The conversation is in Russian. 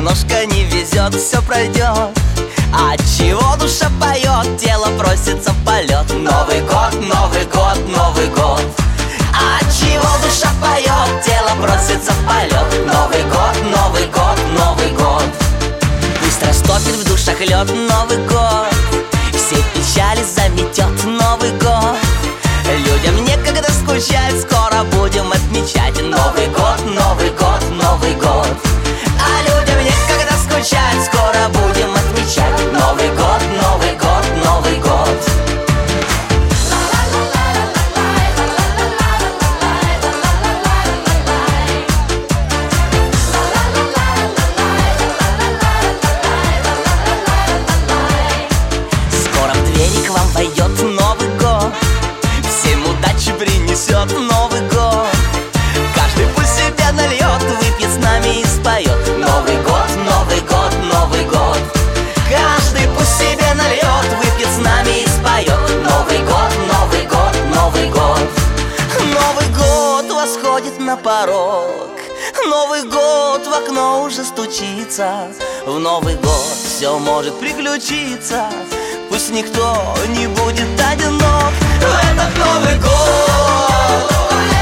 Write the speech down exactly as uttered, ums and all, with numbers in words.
немножко не везет, все пройдет. Отчего душа поет, тело просится в полет. Новый год, Новый год, Новый год. Отчего душа поет, тело просится в полет. Новый год, Новый год, Новый год. Пусть растопит в душах лед Новый год, все печали заметет Новый год. Людям некогда скучать, скоро будем отмечать Новый год, Новый год, Новый год. А людям некогда скучать, скоро будем отмечать Новый год, Новый год, Новый год. Скоро в двери к вам войдет Новый год, всем удачи принесет Новый год. Каждый пусть себе нальет, выпьет с нами и споет Новый год, Новый год, Новый год. Каждый пусть себе нальет, выпьет с нами и споет Новый год, Новый год, Новый год. Новый год восходит на порог, Новый год в окно уже стучится. В Новый год все может приключиться, пусть никто не будет одинок в этот Новый год.